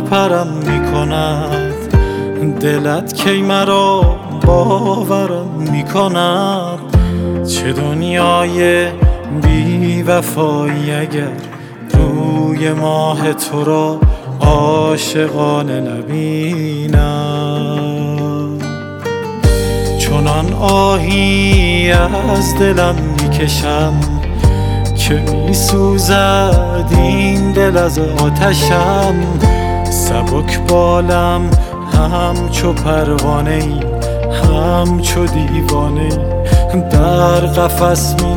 پرم میکند، دلت کی مرا باورم میکند. چه دنیای بی وفایی اگر روی ماه تو را عاشقانه نبینم. چنان آهی از دلم میکشم که میسوزد این دل از آتشم. سبک بالم همچو پروانه ای، همچو دیوانه ای در قفس می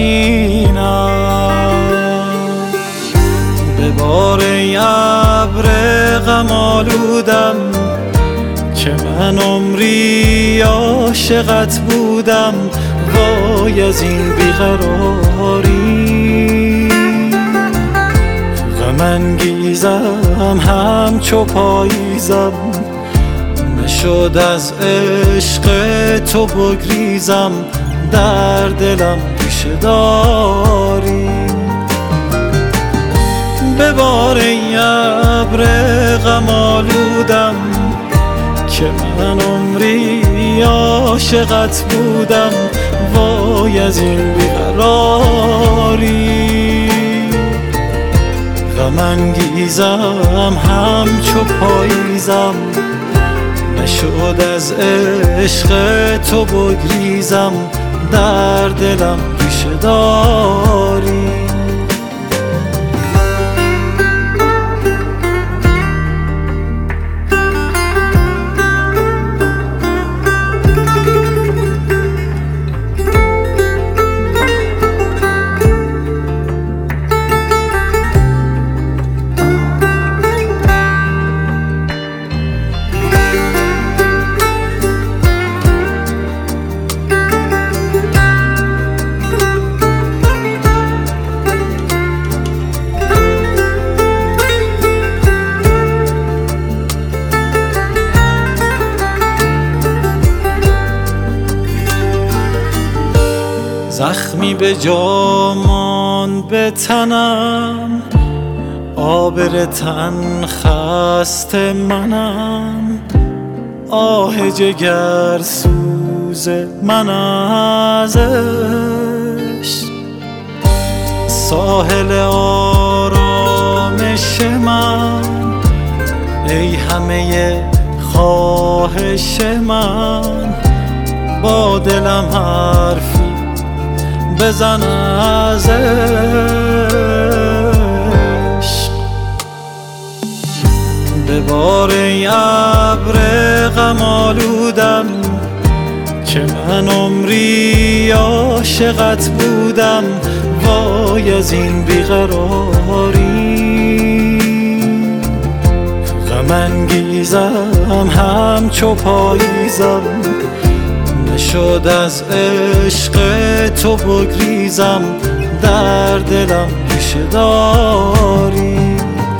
نشینم. به بار ابر غم آلودم که من عمری عاشقت بودم. وای از این بیقراری، غم انگیزم همچو پاییزم. نشد از عشق تو بگریزم، در دلم ریشه داری. به بار ابر غم آلودم که من عمری عاشقت بودم. وای از این بیقراری، غم انگیزم همچو پاییزم. نشد از عشق تو بگریزم، در دلم ریشه داری. زخمی به جا ماند به تنم، آبر تن خسته منم. آه جگر سوز من از عشق، ساحل آرامش من. ای همه خواهش من، با دلم حرفی بزن از عشق. به بار ابر غم آلودم که من عمری عاشقت بودم. وای از این بیقراری، غم انگیزم همچو پاییزم. نشد از عشق تو بگریزم، در دلم ریشه داری.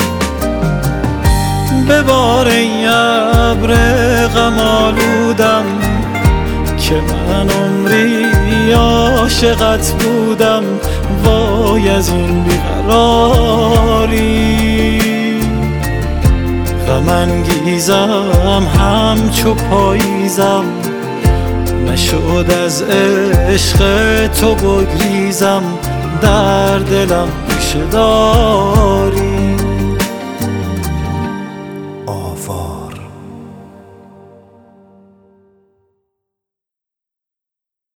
به بار ابر غم آلودم که من عمری عاشقت بودم. وای از این بیقراری، غم انگیزم همچو پاییزم. نشد از عشق تو بگریزم، در دلم ریشه داری.